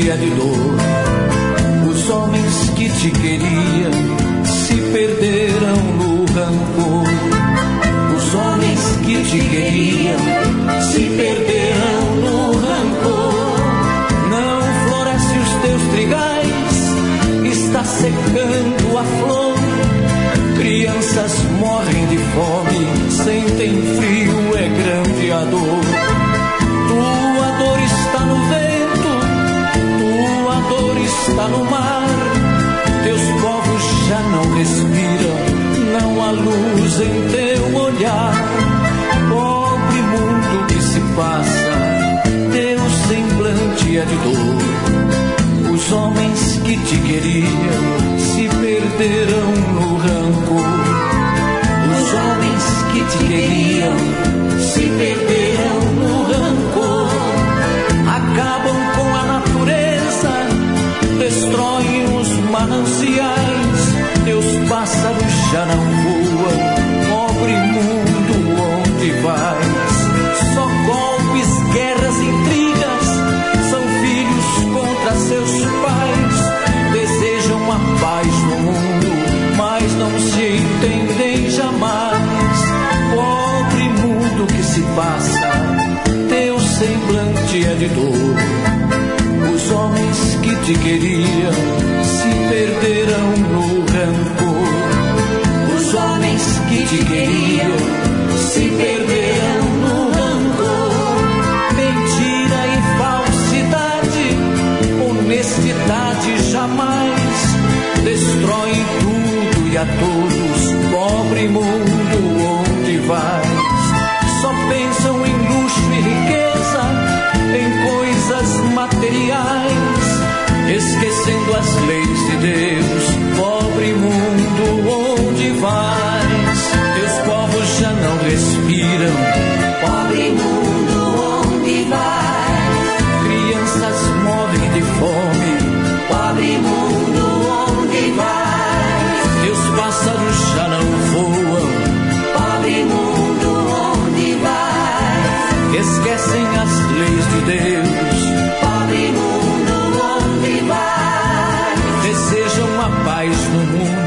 semblante é de dor. Os homens que te queriam se perderam no rancor. Os homens que te queriam se perderam no rancor. Não floresce os teus trigais, está secando a flor. Crianças morrem de fome, sentem frio, é grande a dor. Tua dor está no vento, tua dor está no mar. Teus povos já não respiram, não há luz em teu olhar. Pobre mundo que se passa, teu semblante é de dor. Os homens que te queriam se perderam no rancor. Os homens que te queriam se perderam no rancor. Acabam com a natureza, destroem os mananciais. Teus pássaros já não voam, pobre mundo, onde vais? Só golpes, guerras, intrigas, são filhos contra seus pais. Desejam a paz no mundo, mas não se entendem jamais. Pobre mundo que se passa, teu semblante é de dor. Os homens que te queriam se perderam no rancor. Os homens que te queriam se perderam no rancor. Mentira e falsidade, honestidade jamais. Destrói tudo e a todos, pobre mundo, onde vais? Só pensam em luxo e riqueza, em coisas materiais, esquecendo as leis de Deus. Pobre mundo, onde vais? Teus povos já não respiram. Pobre mundo, onde vais? Crianças morrem de fome. Pobre mundo, onde vais? Teus pássaros já não voam. Pobre mundo, onde vais? Esquecem as leis de Deus. Pobre mundo, onde vais? Desejam a paz no mundo,